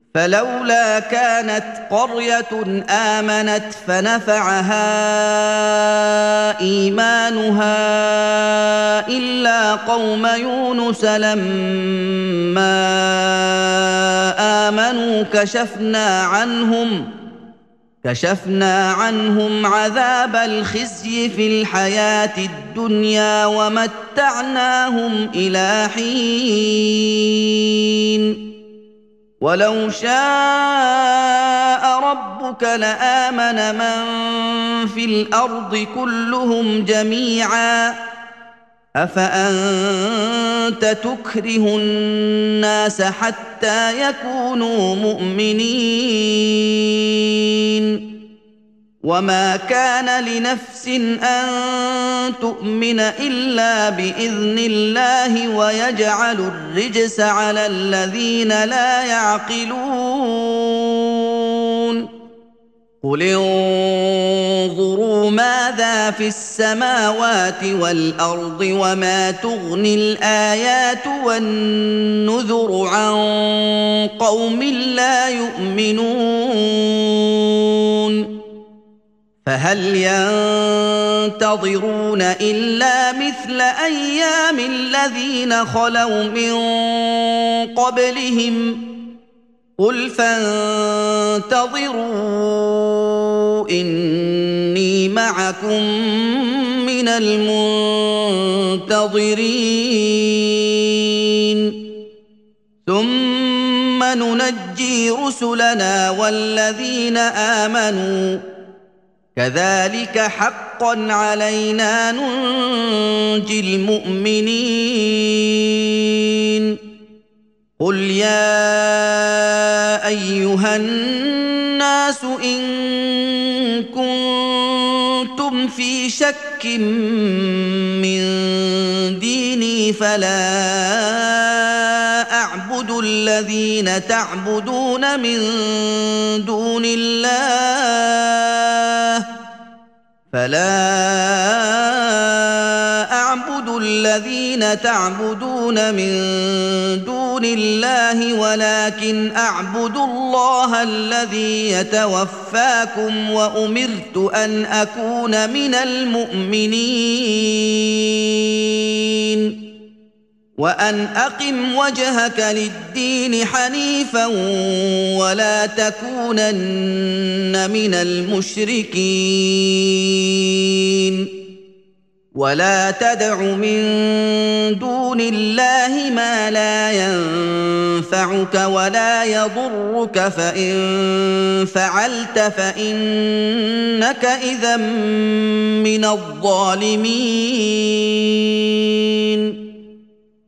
فلولا كانت قرية آمنت فنفعها إيمانها إلا قوم يونس لما آمنوا كشفنا عنهم عذاب الخزي في الحياة الدنيا ومتعناهم إلى حين ولو شاء ربك لآمن من في الأرض كلهم جميعا أفأنت تكره الناس حتى يكونوا مؤمنين وما كان لنفس أن تؤمن إلا بإذن الله ويجعل الرجس على الذين لا يعقلون قل انظروا ماذا في السماوات والأرض وما تغني الآيات والنذر عن قوم لا يؤمنون فهل ينتظرون إلا مثل أيام الذين خلوا من قبلهم قل فانتظروا إني معكم من المنتظرين ثم ننجي رسلنا والذين آمنوا كذلك حقا علينا ننجي المؤمنين قل يا أيها الناس إن كنتم في شك من ديني فلا أعبد الذين تعبدون من دون الله ولكن أعبد الله الذي يتوفاكم وأمرت أن أكون من المؤمنين وأن أقم وجهك للدين حنيفا ولا تكونن من المشركين ولا تدع من دون الله ما لا ينفعك ولا يضرك فإن فعلت فإنك إذا من الظالمين